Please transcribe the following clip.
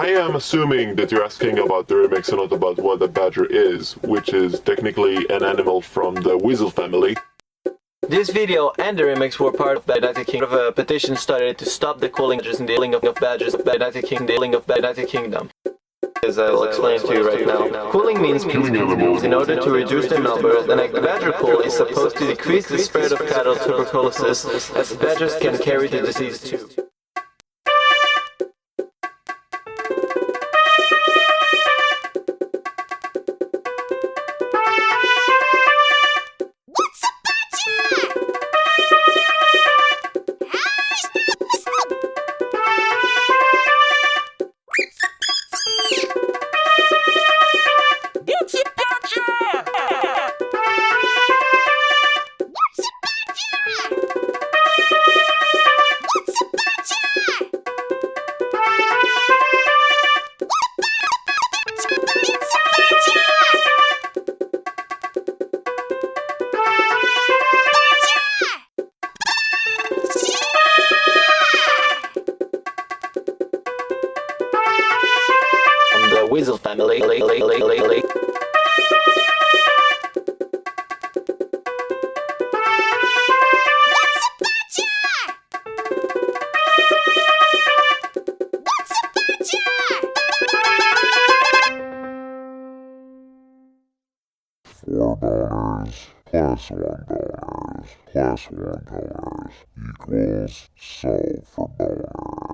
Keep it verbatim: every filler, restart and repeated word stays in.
I am assuming that you're asking about the remix and not about what a badger is, which is technically an animal from the weasel family. This video and the remix were part of the United Kingdom. A petition started to stop the culling and dealing of badgers of the United Kingdom. Dealing of the United Kingdom. As I'll explain to you right now. Culling means killing animals in order to reduce their numbers, and a badger cull is supposed to decrease the spread of cattle tuberculosis, as badgers can carry the disease too. The weasel family. Four boners plus one boners plus one boners equals solve for boners.